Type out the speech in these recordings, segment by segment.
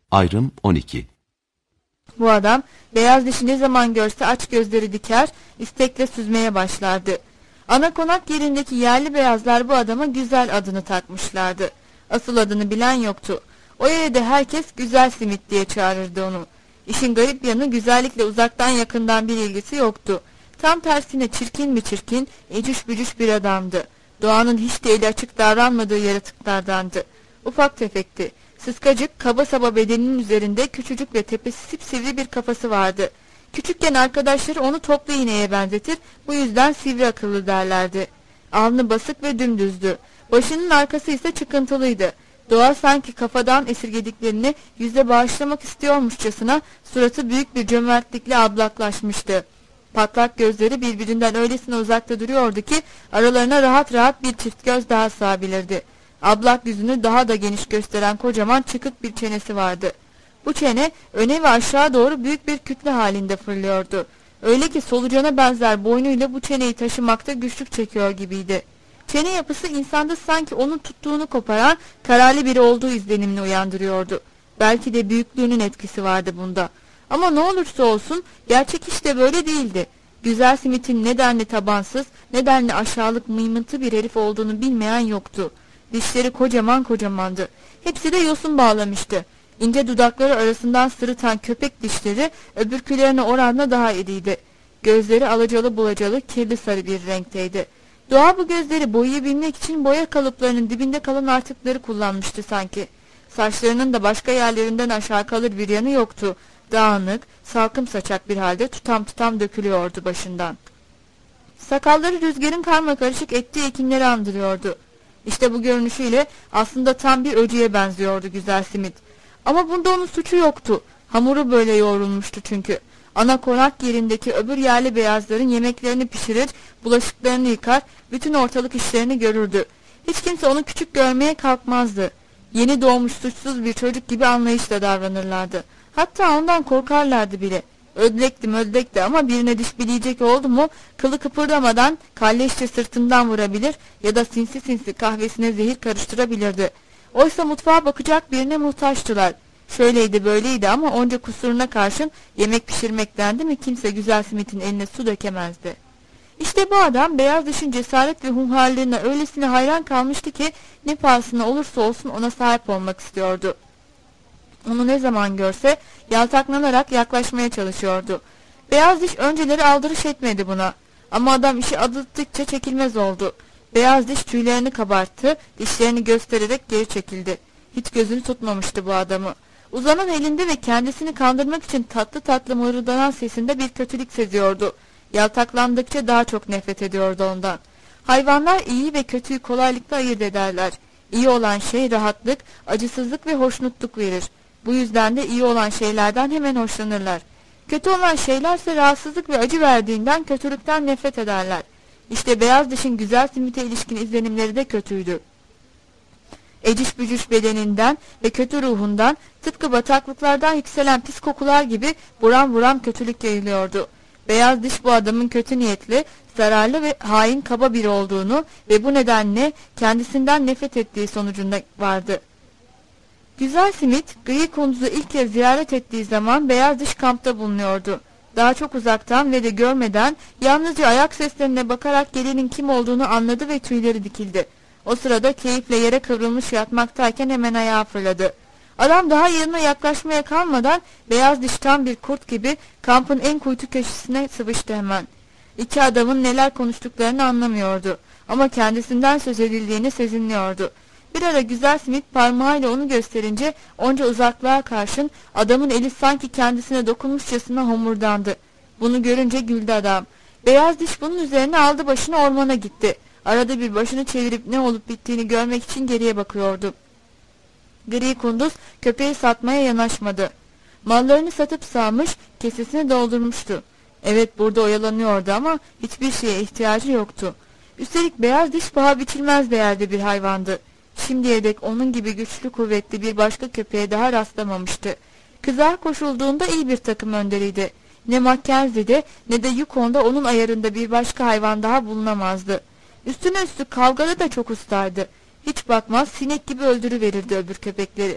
Ayrım 12. Bu adam beyaz dişi ne zaman görse aç gözleri diker, istekle süzmeye başlardı. Ana konak yerindeki yerli beyazlar bu adama Güzel adını takmışlardı. Asıl adını bilen yoktu. O yerde herkes Güzel Simit diye çağırırdı onu. İşin garip yanı güzellikle uzaktan yakından bir ilgisi yoktu. Tam tersine çirkin mi çirkin, ecüş bücüş bir adamdı. Doğanın hiç de eli açık davranmadığı yaratıklardandı. Ufak tefekti. Sıskacık, kaba saba bedeninin üzerinde küçücük ve tepesi sipsivri bir kafası vardı. Küçükken arkadaşları onu toplu iğneye benzetir, bu yüzden sivri akıllı derlerdi. Alnı basık ve dümdüzdü. Başının arkası ise çıkıntılıydı. Doğa sanki kafadan esirgediklerini yüze bağışlamak istiyormuşçasına suratı büyük bir cömertlikle ablaklaşmıştı. Patlak gözleri birbirinden öylesine uzakta duruyordu ki aralarına rahat rahat bir çift göz daha sığabilirdi. Ablak yüzünü daha da geniş gösteren kocaman çıkık bir çenesi vardı. Bu çene öne ve aşağı doğru büyük bir kütle halinde fırlıyordu. Öyle ki solucana benzer boynuyla bu çeneyi taşımakta güçlük çekiyor gibiydi. Çene yapısı insanda sanki onun tuttuğunu koparan kararlı biri olduğu izlenimini uyandırıyordu. Belki de büyüklüğünün etkisi vardı bunda. Ama ne olursa olsun gerçek işte böyle değildi. Güzel Simit'in nedenli tabansız, nedenli aşağılık mıymıntı bir herif olduğunu bilmeyen yoktu. Dişleri kocaman kocamandı. Hepsi de yosun bağlamıştı. İnce dudakları arasından sırıtan köpek dişleri öbürkülerine oranla daha iriydi. Gözleri alacalı bulacalı kirli sarı bir renkteydi. Doğa bu gözleri boyayabilmek için boya kalıplarının dibinde kalan artıkları kullanmıştı sanki. Saçlarının da başka yerlerinden aşağı kalır bir yanı yoktu. Dağınık, salkım saçak bir halde tutam tutam dökülüyordu başından. Sakalları rüzgarın karmakarışık ettiği ekinleri andırıyordu. İşte bu görünüşüyle aslında tam bir öcüye benziyordu Güzel Simit. Ama bunda onun suçu yoktu. Hamuru böyle yoğrulmuştu çünkü. Ana konak yerindeki öbür yerli beyazların yemeklerini pişirir, bulaşıklarını yıkar, bütün ortalık işlerini görürdü. Hiç kimse onu küçük görmeye kalkmazdı. Yeni doğmuş suçsuz bir çocuk gibi anlayışla davranırlardı. Hatta ondan korkarlardı bile. Ödlekti ama birine diş bileyecek oldu mu kılı kıpırdamadan kalleşçe sırtından vurabilir ya da sinsi sinsi kahvesine zehir karıştırabilirdi. Oysa mutfağa bakacak birine muhtaçtılar. Şöyleydi böyleydi ama onca kusuruna karşın yemek pişirmektendi mi kimse Güzel Simit'in eline su dökemezdi. İşte bu adam beyaz dişin cesaret ve hunharlığına öylesine hayran kalmıştı ki ne pahasına olursa olsun ona sahip olmak istiyordu. Onu ne zaman görse yaltaklanarak yaklaşmaya çalışıyordu. Beyaz diş önceleri aldırış etmedi buna. Ama adam işi adıttıkça çekilmez oldu. Beyaz diş tüylerini kabarttı, dişlerini göstererek geri çekildi. Hiç gözünü tutmamıştı bu adamı. Uzanan elinde ve kendisini kandırmak için tatlı tatlı mırıldanan sesinde bir kötülük seziyordu. Yaltaklandıkça daha çok nefret ediyordu ondan. Hayvanlar iyi ve kötüyü kolaylıkla ayırt ederler. İyi olan şey rahatlık, acısızlık ve hoşnutluk verir. Bu yüzden de iyi olan şeylerden hemen hoşlanırlar. Kötü olan şeylerse rahatsızlık ve acı verdiğinden kötülükten nefret ederler. İşte beyaz dişin Güzel Simit'e ilişkin izlenimleri de kötüydü. Eciş bücüş bedeninden ve kötü ruhundan tıpkı bataklıklardan yükselen pis kokular gibi buram buram kötülük yayılıyordu. Beyaz diş bu adamın kötü niyetli, zararlı ve hain kaba biri olduğunu ve bu nedenle kendisinden nefret ettiği sonucunda vardı. Güzel Simit, Gri Kunduz'u ilk kez ziyaret ettiği zaman beyaz diş kampta bulunuyordu. Daha çok uzaktan ve de görmeden yalnızca ayak seslerine bakarak gelenin kim olduğunu anladı ve tüyleri dikildi. O sırada keyifle yere kıvrılmış yatmaktayken hemen ayağa fırladı. Adam daha yanına yaklaşmaya kalmadan beyaz dişten bir kurt gibi kampın en kuytu köşesine sıvıştı hemen. İki adamın neler konuştuklarını anlamıyordu ama kendisinden söz edildiğini sezinliyordu. Bir ara Güzel Simit parmağıyla onu gösterince onca uzaklığa karşın adamın eli sanki kendisine dokunmuşçasına homurdandı. Bunu görünce güldü adam. Beyaz diş bunun üzerine aldı başını ormana gitti. Arada bir başını çevirip ne olup bittiğini görmek için geriye bakıyordu. Gri Kunduz köpeği satmaya yanaşmadı. Mallarını satıp sağmış, kesesini doldurmuştu. Evet burada oyalanıyordu ama hiçbir şeye ihtiyacı yoktu. Üstelik beyaz diş paha biçilmez değerde bir hayvandı. Şimdiye dek onun gibi güçlü kuvvetli bir başka köpeğe daha rastlamamıştı. Kızar koşulduğunda iyi bir takım önderiydi. Ne Mackenzie'de ne de Yukon'da onun ayarında bir başka hayvan daha bulunamazdı. Üstüne üstlük kavgada da çok ustaydı. Hiç bakmaz sinek gibi öldürüverirdi öbür köpekleri.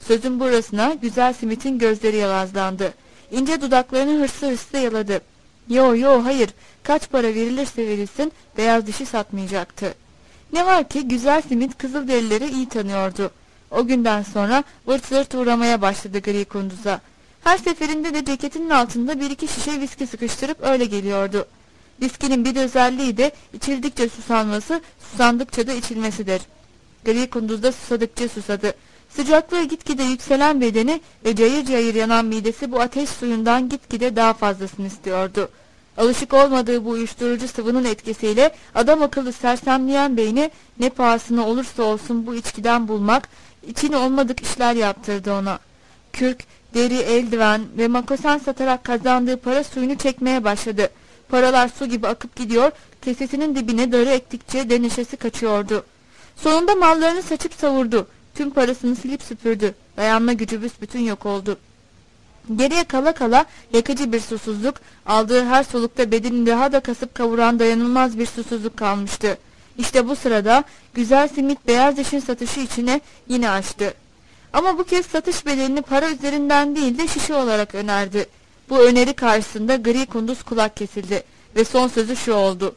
Sözün burasına Güzel Simit'in gözleri yalazlandı. İnce dudaklarını hırslı hırslı yaladı. Yo hayır, kaç para verilirse verilsin beyaz dişi satmayacaktı. Ne var ki Güzel Simit Kızılderilileri iyi tanıyordu. O günden sonra vırt zırt uğramaya başladı Gri Kunduz'a. Her seferinde de ceketinin altında bir iki şişe viski sıkıştırıp öyle geliyordu. Viskinin bir özelliği de içildikçe susanması, susandıkça da içilmesidir. Gri Kunduz da susadıkça susadı. Sıcaklığı gitgide yükselen bedeni ve cayır cayır yanan midesi bu ateş suyundan gitgide daha fazlasını istiyordu. Alışık olmadığı bu uyuşturucu sıvının etkisiyle adam akıllı sersemleyen beyni ne pahasına olursa olsun bu içkiden bulmak için olmadık işler yaptırdı ona. Kürk, deri, eldiven ve makosen satarak kazandığı para suyunu çekmeye başladı. Paralar su gibi akıp gidiyor, kesesinin dibine darı ektikçe neşesi kaçıyordu. Sonunda mallarını saçıp savurdu. Tüm parasını silip süpürdü. Dayanma gücü büsbütün yok oldu. Geriye kala kala yakıcı bir susuzluk, aldığı her solukta bedenini daha da kasıp kavuran dayanılmaz bir susuzluk kalmıştı. İşte bu sırada Güzel Simit beyaz dişin satışı içine yine açtı. Ama bu kez satış bedelini para üzerinden değil de şişe olarak önerdi. Bu öneri karşısında Gri Kunduz kulak kesildi ve son sözü şu oldu: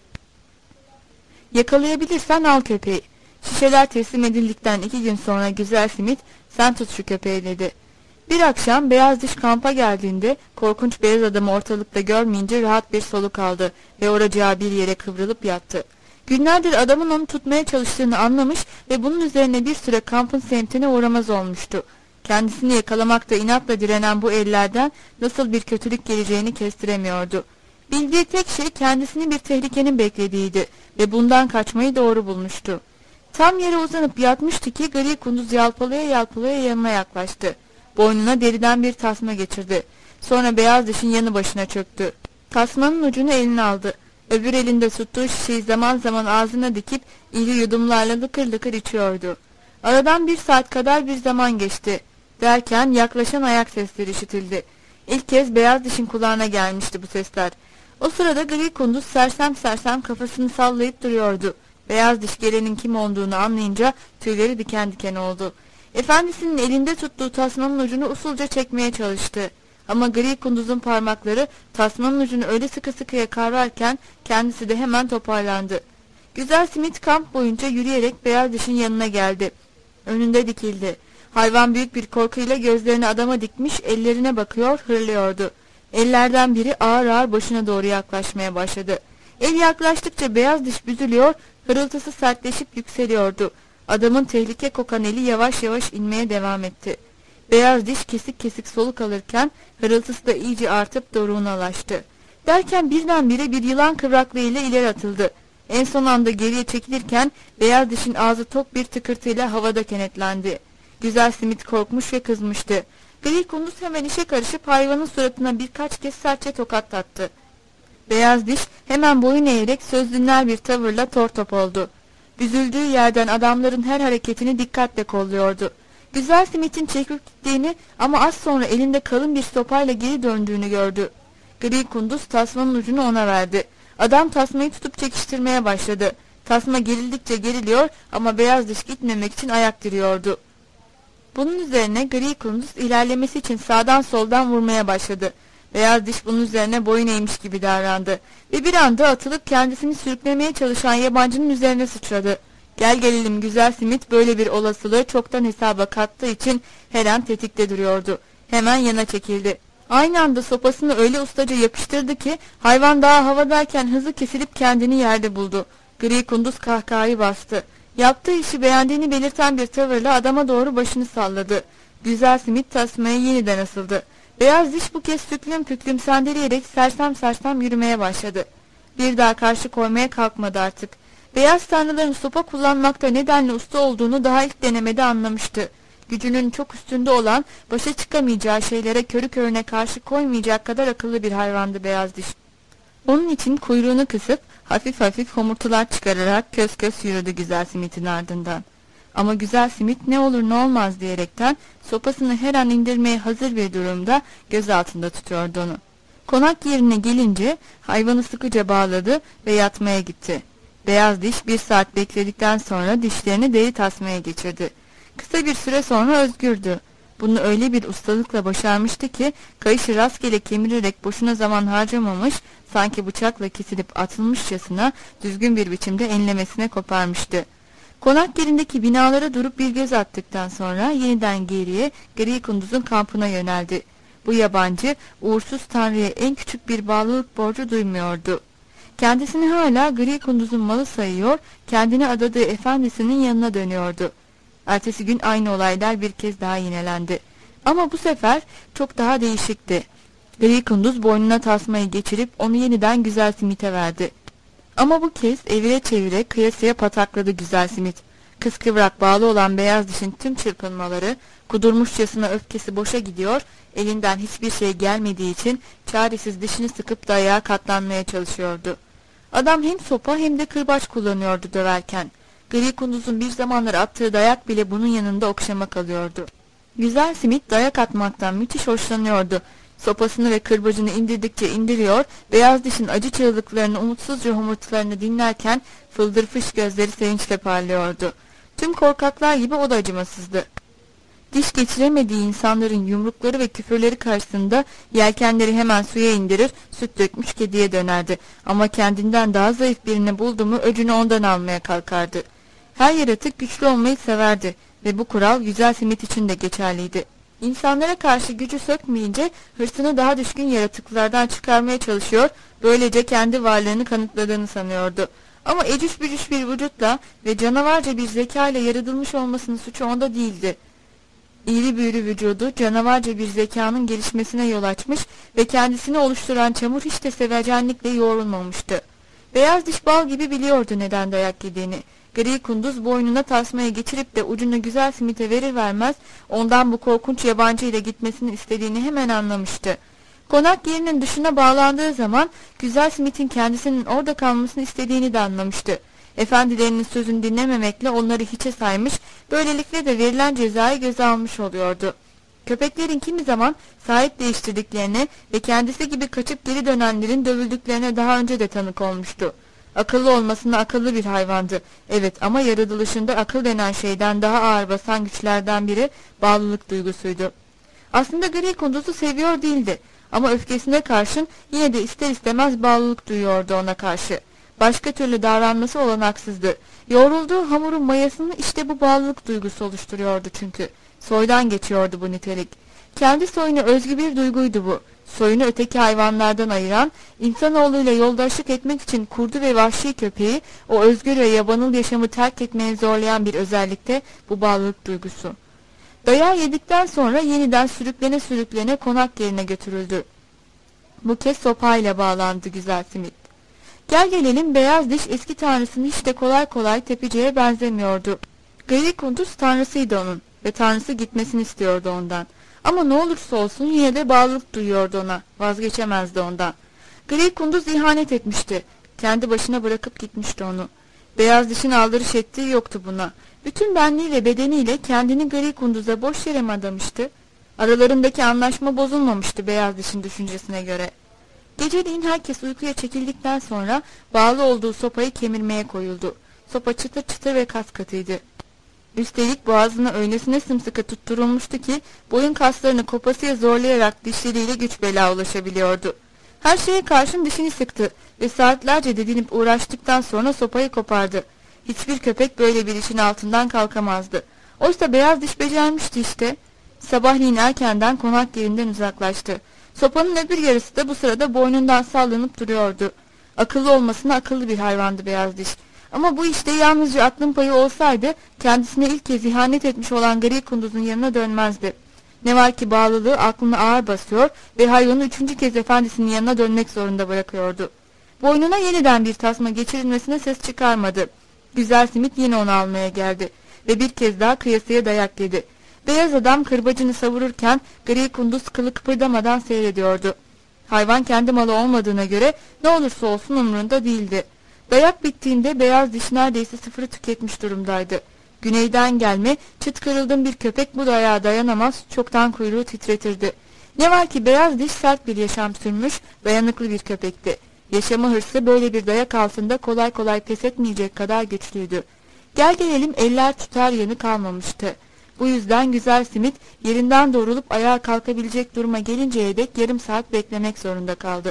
"Yakalayabilirsen al köpeği." Şişeler teslim edildikten 2 gün sonra Güzel Simit, "Sen tut şu köpeği," dedi. Bir akşam beyaz diş kampa geldiğinde korkunç beyaz adamı ortalıkta görmeyince rahat bir soluk aldı ve oracağı bir yere kıvrılıp yattı. Günlerdir adamın onu tutmaya çalıştığını anlamış ve bunun üzerine bir süre kampın semtine uğramaz olmuştu. Kendisini yakalamakta inatla direnen bu ellerden nasıl bir kötülük geleceğini kestiremiyordu. Bildiği tek şey kendisini bir tehlikenin beklediğiydi ve bundan kaçmayı doğru bulmuştu. Tam yere uzanıp yatmıştı ki Gri Kunduz yalpalaya yalpalaya yanına yaklaştı. Boynuna deriden bir tasma geçirdi. Sonra beyaz dişin yanı başına çöktü. Tasmanın ucunu eline aldı. Öbür elinde tuttuğu şişeyi zaman zaman ağzına dikip iri yudumlarla lıkır lıkır içiyordu. Aradan 1 saat kadar bir zaman geçti. Derken yaklaşan ayak sesleri işitildi. İlk kez beyaz dişin kulağına gelmişti bu sesler. O sırada Gri Kunduz sersem sersem kafasını sallayıp duruyordu. Beyaz diş gelenin kim olduğunu anlayınca tüyleri diken diken oldu. Efendisinin elinde tuttuğu tasmanın ucunu usulca çekmeye çalıştı. Ama Gri Kunduz'un parmakları tasmanın ucunu öyle sıkı sıkıya kavrarken kendisi de hemen toparlandı. Güzel Simit kamp boyunca yürüyerek beyaz dişin yanına geldi. Önünde dikildi. Hayvan büyük bir korkuyla gözlerini adama dikmiş, ellerine bakıyor, hırlıyordu. Ellerden biri ağır ağır başına doğru yaklaşmaya başladı. El yaklaştıkça beyaz diş büzülüyor, hırıltısı sertleşip yükseliyordu. Adamın tehlike kokan eli yavaş yavaş inmeye devam etti. Beyaz diş kesik kesik soluk alırken hırıltısı da iyice artıp doruğunalaştı. Derken birdenbire bir yılan kıvraklığıyla ileri atıldı. En son anda geriye çekilirken beyaz dişin ağzı tok bir tıkırtıyla havada kenetlendi. Güzel Simit korkmuş ve kızmıştı. Gri Kunduz hemen işe karışıp hayvanın suratına birkaç kez sertçe tokatlattı. Beyaz diş hemen boyun eğerek söz dinler bir tavırla tortop oldu. Büzüldüğü yerden adamların her hareketini dikkatle kolluyordu. Güzel Simit'in çekip gittiğini ama az sonra elinde kalın bir sopayla geri döndüğünü gördü. Gri Kunduz tasmanın ucunu ona verdi. Adam tasmayı tutup çekiştirmeye başladı. Tasma gerildikçe geriliyor ama beyaz diş gitmemek için ayak diriyordu. Bunun üzerine Gri Kunduz ilerlemesi için sağdan soldan vurmaya başladı. Beyaz diş bunun üzerine boyun eğmiş gibi davrandı ve bir anda atılıp kendisini sürüklemeye çalışan yabancının üzerine sıçradı. Gel gelelim Güzel Simit böyle bir olasılığı çoktan hesaba kattığı için her an tetikte duruyordu. Hemen yana çekildi. Aynı anda sopasını öyle ustaca yapıştırdı ki hayvan daha havadayken hızı kesilip kendini yerde buldu. Gri Kunduz kahkahayı bastı. Yaptığı işi beğendiğini belirten bir tavırla adama doğru başını salladı. Güzel Simit tasmaya yeniden asıldı. Beyaz diş bu kez püklüm püklüm sendeleyerek sersem sersem yürümeye başladı. Bir daha karşı koymaya kalkmadı artık. Beyaz tanrıların sopa kullanmakta nedenli usta olduğunu daha ilk denemede anlamıştı. Gücünün çok üstünde olan, başa çıkamayacağı şeylere körü körüne karşı koymayacak kadar akıllı bir hayvandı beyaz diş. Onun için kuyruğunu kısıp hafif hafif homurtular çıkararak kös kös yürüdü Güzel Simit'in ardından. Ama Güzel Simit ne olur ne olmaz diyerekten sopasını her an indirmeye hazır bir durumda göz altında tutuyordu onu. Konak yerine gelince hayvanı sıkıca bağladı ve yatmaya gitti. Beyaz diş 1 saat bekledikten sonra dişlerini deri tasmaya geçirdi. Kısa bir süre sonra özgürdü. Bunu öyle bir ustalıkla başarmıştı ki kayışı rastgele kemirerek boşuna zaman harcamamış, sanki bıçakla kesilip atılmışçasına düzgün bir biçimde enlemesine koparmıştı. Konak yerindeki binalara durup bir göz attıktan sonra yeniden geriye Gri Kunduz'un kampına yöneldi. Bu yabancı uğursuz tanrıya en küçük bir bağlılık borcu duymuyordu. Kendisini hala Gri Kunduz'un malı sayıyor, kendini adadığı efendisinin yanına dönüyordu. Ertesi gün aynı olaylar bir kez daha yinelendi. Ama bu sefer çok daha değişikti. Gri Kunduz boynuna tasmayı geçirip onu yeniden Güzel Simit'e verdi. Ama bu kez evire çevire kıyasıya patakladı Güzel Simit. Kıskıvrak bağlı olan beyaz dişin tüm çırpınmaları, kudurmuşçasına öfkesi boşa gidiyor, elinden hiçbir şey gelmediği için çaresiz dişini sıkıp dayağa katlanmaya çalışıyordu. Adam hem sopa hem de kırbaç kullanıyordu döverken. Gri Kunduz'un bir zamanlar attığı dayak bile bunun yanında okşama kalıyordu. Güzel Simit dayak atmaktan müthiş hoşlanıyordu. Sopasını ve kırbacını indirdikçe indiriyor, beyaz dişin acı çığlıklarını, umutsuzca homurtularını dinlerken fıldır fış gözleri sevinçle parlıyordu. Tüm korkaklar gibi o da acımasızdı. Diş geçiremediği insanların yumrukları ve küfürleri karşısında yelkenleri hemen suya indirir, süt dökmüş kediye dönerdi. Ama kendinden daha zayıf birini buldu mu öcünü ondan almaya kalkardı. Her yaratık güçlü olmayı severdi ve bu kural Güzel Simit için de geçerliydi. İnsanlara karşı gücü sökmeyince hırsını daha düşkün yaratıklardan çıkarmaya çalışıyor, böylece kendi varlığını kanıtladığını sanıyordu. Ama ecüş bücüş bir vücutla ve canavarca bir zeka ile yaratılmış olmasının suçu onda değildi. İri büğrü vücudu canavarca bir zekanın gelişmesine yol açmış ve kendisini oluşturan çamur hiç de sevecenlikle yoğrulmamıştı. Beyaz diş bal gibi biliyordu neden dayak yediğini. Gri Kunduz boynuna tasmayı geçirip de ucunu Güzel Simit'e verir vermez ondan bu korkunç yabancı ile gitmesini istediğini hemen anlamıştı. Konak yerinin dışına bağlandığı zaman Güzel Simit'in kendisinin orada kalmasını istediğini de anlamıştı. Efendilerinin sözünü dinlememekle onları hiçe saymış, böylelikle de verilen cezayı göze almış oluyordu. Köpeklerin kimi zaman sahip değiştirdiklerine ve kendisi gibi kaçıp geri dönenlerin dövüldüklerine daha önce de tanık olmuştu. Akıllı olmasına akıllı bir hayvandı. Evet, ama yaratılışında akıl denen şeyden daha ağır basan güçlerden biri bağlılık duygusuydu. Aslında Gri Kunduz'u seviyor değildi. Ama öfkesine karşın yine de ister istemez bağlılık duyuyordu ona karşı. Başka türlü davranması olanaksızdı. Yoğrulduğu hamurun mayasını işte bu bağlılık duygusu oluşturuyordu çünkü. Soydan geçiyordu bu nitelik. Kendi soyuna özgü bir duyguydu bu. Soyunu öteki hayvanlardan ayıran, insanoğluyla yoldaşlık etmek için kurdu ve vahşi köpeği, o özgür ve yabanıl yaşamı terk etmeye zorlayan bir özellikte bu bağlılık duygusu. Dayağı yedikten sonra yeniden sürüklene sürüklene konak yerine götürüldü. Bu kez sopayla bağlandı Güzel Simit. Gel gelelim beyaz diş eski tanrısını hiç de kolay kolay tepiciye benzemiyordu. Gri Kunduz tanrısıydı onun ve tanrısı gitmesini istiyordu ondan. Ama ne olursa olsun yine de bağlılık duyuyordu ona, vazgeçemezdi ondan. Gri Kunduz ihanet etmişti, kendi başına bırakıp gitmişti onu. Beyaz dişin aldırış ettiği yoktu buna. Bütün benliğiyle bedeniyle kendini Gri Kunduz'a boş yere mi adamıştı? Aralarındaki anlaşma bozulmamıştı beyaz dişin düşüncesine göre. Geceliğin herkes uykuya çekildikten sonra bağlı olduğu sopayı kemirmeye koyuldu. Sopa çıtır çıtır ve kas katıydı. Üstelik boğazına öylesine sımsıkı tutturulmuştu ki boyun kaslarını kopasıya zorlayarak dişleriyle güç bela ulaşabiliyordu. Her şeye karşın dişini sıktı ve saatlerce didinip uğraştıktan sonra sopayı kopardı. Hiçbir köpek böyle bir işin altından kalkamazdı. Oysa beyaz diş becermişti işte. Sabahleyin erkenden konak yerinden uzaklaştı. Sopanın öbür yarısı da bu sırada boynundan sallanıp duruyordu. Akıllı olmasına akıllı bir hayvandı beyaz diş. Ama bu işte yalnızca aklın payı olsaydı kendisine ilk kez ihanet etmiş olan Gri Kunduz'un yanına dönmezdi. Ne var ki bağlılığı aklını ağır basıyor ve hayvanı üçüncü kez efendisinin yanına dönmek zorunda bırakıyordu. Boynuna yeniden bir tasma geçirilmesine ses çıkarmadı. Güzel Simit yine onu almaya geldi ve bir kez daha kıyasıya dayak yedi. Beyaz adam kırbacını savururken Gri Kunduz kılı kıpırdamadan seyrediyordu. Hayvan kendi malı olmadığına göre ne olursa olsun umrunda değildi. Dayak bittiğinde beyaz diş neredeyse sıfırı tüketmiş durumdaydı. Güneyden gelme, çıt kırıldığım bir köpek bu dayağa dayanamaz, çoktan kuyruğu titretirdi. Ne var ki beyaz diş sert bir yaşam sürmüş, dayanıklı bir köpekti. Yaşama hırsı böyle bir dayak altında kolay kolay pes etmeyecek kadar güçlüydü. Gel gelelim eller tutar yanı kalmamıştı. Bu yüzden güzel simit yerinden doğrulup ayağa kalkabilecek duruma gelinceye dek yarım saat beklemek zorunda kaldı.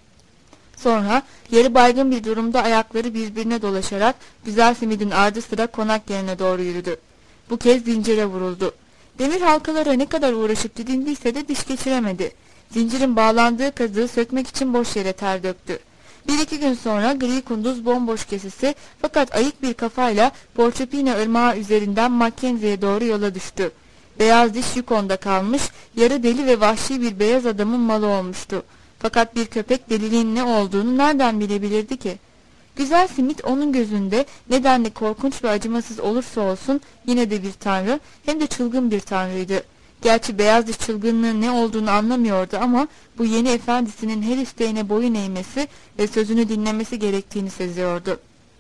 Sonra yarı baygın bir durumda ayakları birbirine dolaşarak güzel simidin ardı sıra konak yerine doğru yürüdü. Bu kez zincire vuruldu. Demir halkalara ne kadar uğraşıp didindiyse de diş geçiremedi. Zincirin bağlandığı kazığı sökmek için boş yere ter döktü. Bir iki gün sonra gri kunduz bomboş kesisi fakat ayık bir kafayla Porcupine ırmağı üzerinden Mackenzie'ye doğru yola düştü. Beyaz diş Yukon'da kalmış, yarı deli ve vahşi bir beyaz adamın malı olmuştu. Fakat bir köpek deliliğin ne olduğunu nereden bilebilirdi ki? Güzel simit onun gözünde nedenle korkunç ve acımasız olursa olsun yine de bir tanrı, hem de çılgın bir tanrıydı. Gerçi beyaz diş çılgınlığın ne olduğunu anlamıyordu ama bu yeni efendisinin her isteğine boyun eğmesi ve sözünü dinlemesi gerektiğini seziyordu.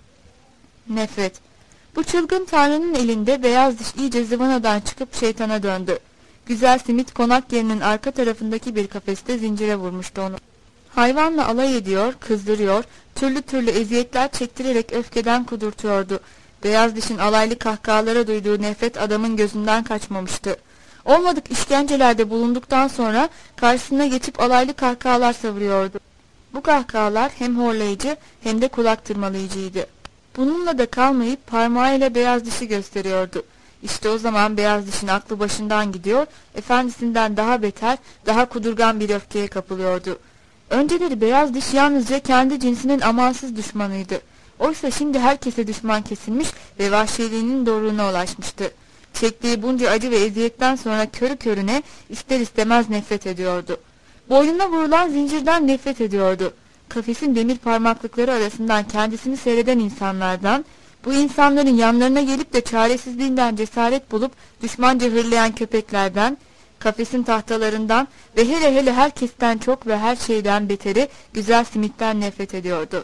Nefret. Bu çılgın tanrının elinde beyaz diş iyice zıvanadan çıkıp şeytana döndü. Güzel simit konak yerinin arka tarafındaki bir kafeste zincire vurmuştu onu. Hayvanla alay ediyor, kızdırıyor, türlü türlü eziyetler çektirerek öfkeden kudurtuyordu. Beyaz dişin alaylı kahkahalara duyduğu nefret adamın gözünden kaçmamıştı. Olmadık işkencelerde bulunduktan sonra karşısına geçip alaylı kahkahalar savuruyordu. Bu kahkahalar hem horlayıcı hem de kulak tırmalayıcıydı. Bununla da kalmayıp parmağıyla beyaz dişi gösteriyordu. İşte o zaman beyaz dişin aklı başından gidiyor, efendisinden daha beter, daha kudurgan bir öfkeye kapılıyordu. Önceleri beyaz diş yalnızca kendi cinsinin amansız düşmanıydı. Oysa şimdi herkese düşman kesilmiş ve vahşiliğinin doruğuna ulaşmıştı. Çektiği bunca acı ve eziyetten sonra körü körüne ister istemez nefret ediyordu. Boynuna vurulan zincirden nefret ediyordu. Kafesin demir parmaklıkları arasından kendisini seyreden insanlardan, bu insanların yanlarına gelip de çaresizliğinden cesaret bulup düşmanca hırlayan köpeklerden, kafesin tahtalarından ve hele hele herkesten çok ve her şeyden beteri güzel simitten nefret ediyordu.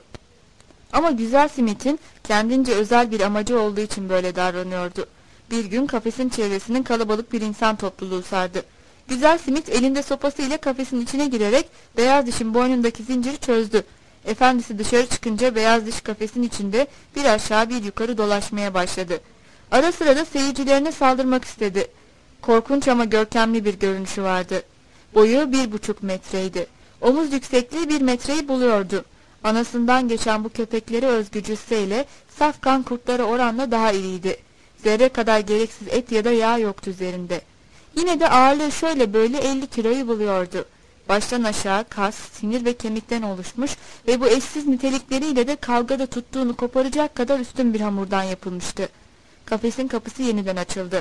Ama güzel simitin kendince özel bir amacı olduğu için böyle davranıyordu. Bir gün kafesin çevresinin kalabalık bir insan topluluğu sardı. Güzel simit elinde sopasıyla kafesin içine girerek beyaz dişin boynundaki zinciri çözdü. Efendisi dışarı çıkınca beyaz diş kafesin içinde bir aşağı bir yukarı dolaşmaya başladı. Ara sıra da seyircilerine saldırmak istedi. Korkunç ama görkemli bir görünüşü vardı. Boyu 1,5 metreydi. Omuz yüksekliği 1 metreyi buluyordu. Anasından geçen bu köpekleri özgü cüsseyle saf kan kurtları oranla daha iriydi. Zerre kadar gereksiz et ya da yağ yoktu üzerinde. Yine de ağırlığı şöyle böyle 50 kiloyu buluyordu. Baştan aşağı kas, sinir ve kemikten oluşmuş ve bu eşsiz nitelikleriyle de kavgada tuttuğunu koparacak kadar üstün bir hamurdan yapılmıştı. Kafesin kapısı yeniden açıldı.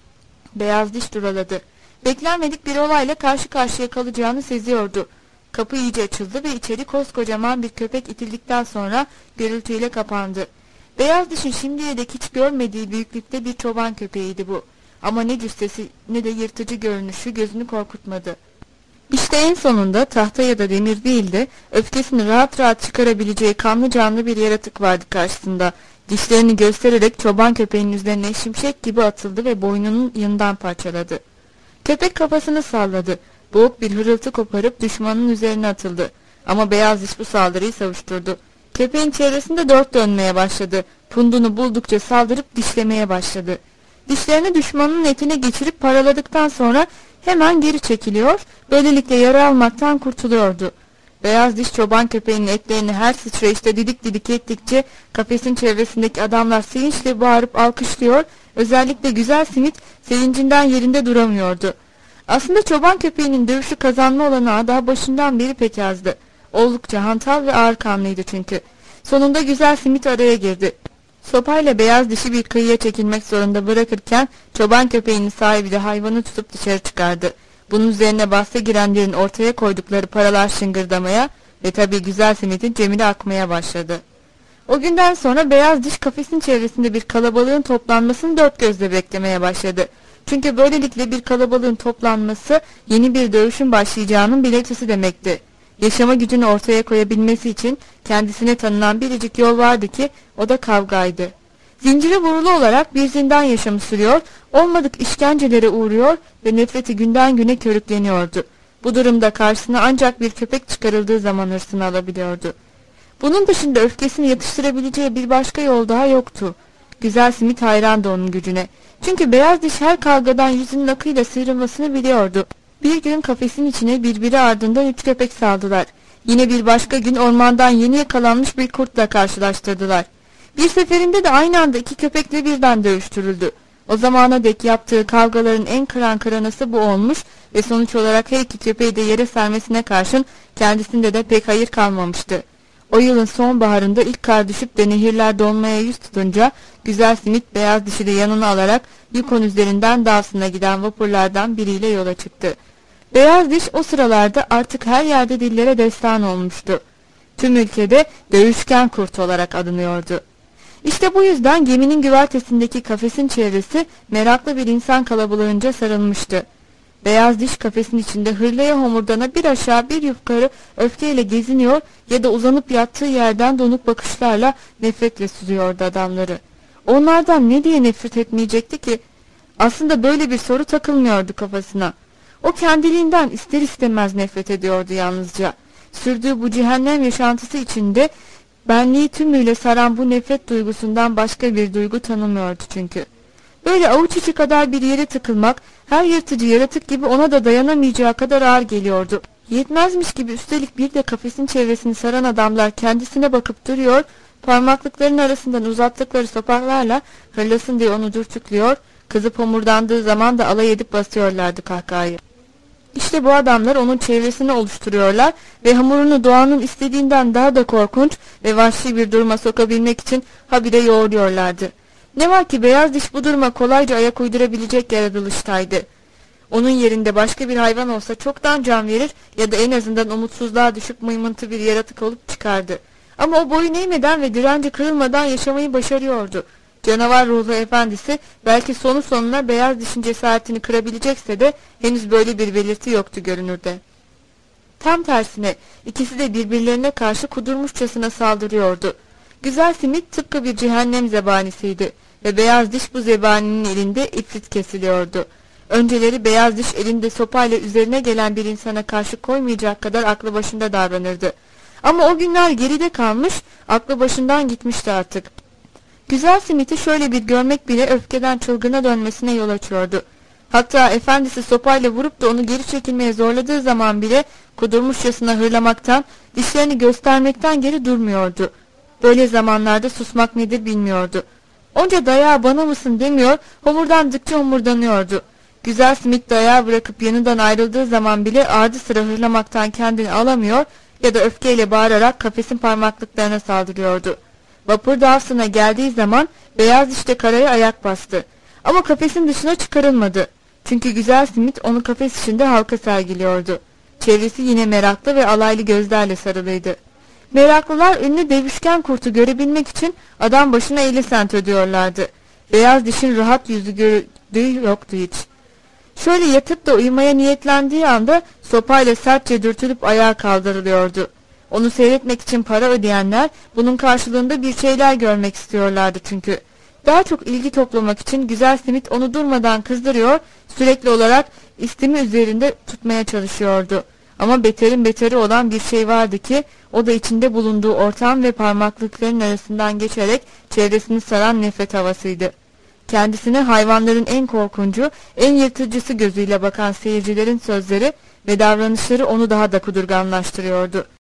Beyaz diş duraladı. Beklenmedik bir olayla karşı karşıya kalacağını seziyordu. Kapı iyice açıldı ve içeri koskocaman bir köpek itildikten sonra gürültüyle kapandı. Beyaz dişin şimdiye dek hiç görmediği büyüklükte bir çoban köpeğiydi bu. Ama ne cüssesi ne de yırtıcı görünüşü gözünü korkutmadı. İşte en sonunda tahta ya da demir değil de öfkesini rahat rahat çıkarabileceği kanlı canlı bir yaratık vardı karşısında. Dişlerini göstererek çoban köpeğinin üzerine şimşek gibi atıldı ve boynunun yanından parçaladı. Köpek kafasını salladı. Boğuk bir hırıltı koparıp düşmanın üzerine atıldı. Ama beyaz diş bu saldırıyı savuşturdu. Köpeğin çevresinde dört dönmeye başladı. Pundunu buldukça saldırıp dişlemeye başladı. Dişlerini düşmanın etine geçirip paraladıktan sonra hemen geri çekiliyor, böylelikle yara almaktan kurtuluyordu. Beyaz diş çoban köpeğinin etlerini her sıçrayışta didik didik ettikçe kafesin çevresindeki adamlar sevinçle bağırıp alkışlıyor, özellikle güzel simit sevincinden yerinde duramıyordu. Aslında çoban köpeğinin dövüşü kazanma olanağı daha başından beri pek azdı. Oldukça hantal ve ağır kanlıydı çünkü. Sonunda güzel simit araya girdi. Sopayla beyaz dişi bir kıyıya çekilmek zorunda bırakırken çoban köpeğinin sahibi de hayvanı tutup dışarı çıkardı. Bunun üzerine bahse girenlerin ortaya koydukları paralar şıngırdamaya ve tabii güzel simitin cebine akmaya başladı. O günden sonra beyaz diş kafesin çevresinde bir kalabalığın toplanmasını dört gözle beklemeye başladı. Çünkü böylelikle bir kalabalığın toplanması yeni bir dövüşün başlayacağının belirtisi demekti. Yaşama gücünü ortaya koyabilmesi için kendisine tanınan biricik yol vardı ki o da kavgaydı. Zincire vurulu olarak bir zindan yaşamı sürüyor, olmadık işkencelere uğruyor ve nefreti günden güne körükleniyordu. Bu durumda karşısına ancak bir köpek çıkarıldığı zaman hırsını alabiliyordu. Bunun dışında öfkesini yatıştırabileceği bir başka yol daha yoktu. Güzel simit hayrandı onun gücüne. Çünkü beyaz diş her kavgadan yüzünün akıyla sıyrılmasını biliyordu. Bir gün kafesin içine birbiri ardından 3 köpek saldılar. Yine bir başka gün ormandan yeni yakalanmış bir kurtla karşılaştırdılar. Bir seferinde de aynı anda 2 köpekle birden dövüştürüldü. O zamana dek yaptığı kavgaların en kıran kıranası bu olmuş ve sonuç olarak her 2 köpeği de yere sermesine karşın kendisinde de pek hayır kalmamıştı. O yılın sonbaharında ilk kar düşüp de nehirler donmaya yüz tutunca güzel simit beyaz dişi de yanına alarak Yukon üzerinden Dawson'a giden vapurlardan biriyle yola çıktı. Beyaz diş o sıralarda artık her yerde dillere destan olmuştu. Tüm ülkede dövüşken kurt olarak adınıyordu. İşte bu yüzden geminin güvertesindeki kafesin çevresi meraklı bir insan kalabalığınca sarılmıştı. Beyaz diş kafesin içinde hırlaya homurdana bir aşağı bir yukarı öfkeyle geziniyor ya da uzanıp yattığı yerden donuk bakışlarla nefretle süzüyordu adamları. Onlardan ne diye nefret etmeyecekti ki? Aslında böyle bir soru takılmıyordu kafasına. O kendiliğinden ister istemez nefret ediyordu yalnızca. Sürdüğü bu cehennem yaşantısı içinde benliği tümüyle saran bu nefret duygusundan başka bir duygu tanımıyordu çünkü. Böyle avuç içi kadar bir yere tıkılmak her yırtıcı yaratık gibi ona da dayanamayacağı kadar ağır geliyordu. Yetmezmiş gibi üstelik bir de kafesin çevresini saran adamlar kendisine bakıp duruyor, parmaklıkların arasından uzattıkları sopaklarla hırlasın diye onu dürtüklüyor, kızıp homurdandığı zaman da alay edip basıyorlardı kahkahayı. İşte bu adamlar onun çevresini oluşturuyorlar ve hamurunu doğanın istediğinden daha da korkunç ve vahşi bir duruma sokabilmek için habire yoğuruyorlardı. Ne var ki beyaz diş bu duruma kolayca ayak uydurabilecek yaratılıştaydı. Onun yerinde başka bir hayvan olsa çoktan can verir ya da en azından umutsuzluğa düşüp mıymıntı bir yaratık olup çıkardı. Ama o boyun eğmeden ve direnci kırılmadan yaşamayı başarıyordu. Canavar ruhlu efendisi belki sonu sonuna beyaz dişin cesaretini kırabilecekse de henüz böyle bir belirti yoktu görünürde. Tam tersine ikisi de birbirlerine karşı kudurmuşçasına saldırıyordu. Güzel simit tıpkı bir cehennem zebanisiydi ve beyaz diş bu zebaninin elinde ifrit kesiliyordu. Önceleri beyaz diş elinde sopayla üzerine gelen bir insana karşı koymayacak kadar aklı başında davranırdı. Ama o günler geride kalmış, aklı başından gitmişti artık. Güzel simiti şöyle bir görmek bile öfkeden çılgına dönmesine yol açıyordu. Hatta efendisi sopayla vurup da onu geri çekilmeye zorladığı zaman bile kudurmuşçasına hırlamaktan, dişlerini göstermekten geri durmuyordu. Böyle zamanlarda susmak nedir bilmiyordu. Onca dayağı bana mısın demiyor, homurdandıkça homurdanıyordu. Güzel simit dayağı bırakıp yanından ayrıldığı zaman bile ardı sıra hırlamaktan kendini alamıyor ya da öfkeyle bağırarak kafesin parmaklıklarına saldırıyordu. Vapur Dawson'a geldiği zaman beyaz dişte karaya ayak bastı. Ama kafesin dışına çıkarılmadı. Çünkü güzel simit onu kafes içinde halka sergiliyordu. Çevresi yine meraklı ve alaylı gözlerle sarılıydı. Meraklılar ünlü dövüşken kurtu görebilmek için adam başına 50 sent ödüyorlardı. Beyaz dişin rahat yüzü gördüğü yoktu hiç. Şöyle yatıp da uyumaya niyetlendiği anda sopayla sertçe dürtülüp ayağa kaldırılıyordu. Onu seyretmek için para ödeyenler bunun karşılığında bir şeyler görmek istiyorlardı çünkü. Daha çok ilgi toplamak için güzel simit onu durmadan kızdırıyor, sürekli olarak istimi üzerinde tutmaya çalışıyordu. Ama beterin beteri olan bir şey vardı ki o da içinde bulunduğu ortam ve parmaklıkların arasından geçerek çevresini saran nefret havasıydı. Kendisine hayvanların en korkuncu, en yırtıcısı gözüyle bakan seyircilerin sözleri ve davranışları onu daha da kudurganlaştırıyordu.